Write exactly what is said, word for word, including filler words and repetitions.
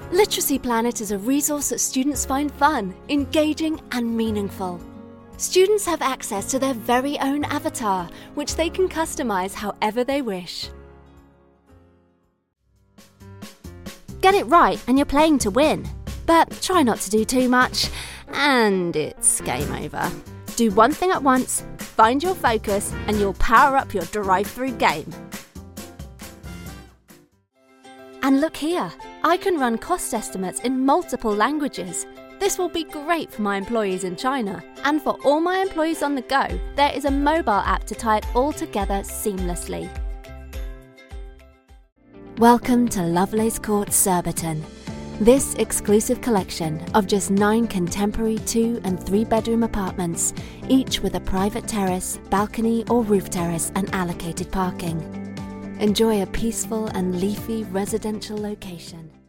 Literacy Planet is a resource that students find fun, engaging and meaningful. Students have access to their very own avatar, which they can customize however they wish. Get it right and you're playing to win. But try not to do too much, and it's game over. Do one thing at once, find your focus, and you'll power up your drive-through game. And look here, I can run cost estimates in multiple languages. This will be great for my employees in China. And for all my employees on the go, there is a mobile app to tie it all together seamlessly. Welcome to Lovelace Court, Surbiton. This exclusive collection of just nine contemporary two and three bedroom apartments, each with a private terrace, balcony or roof terrace and allocated parking. Enjoy a peaceful and leafy residential location.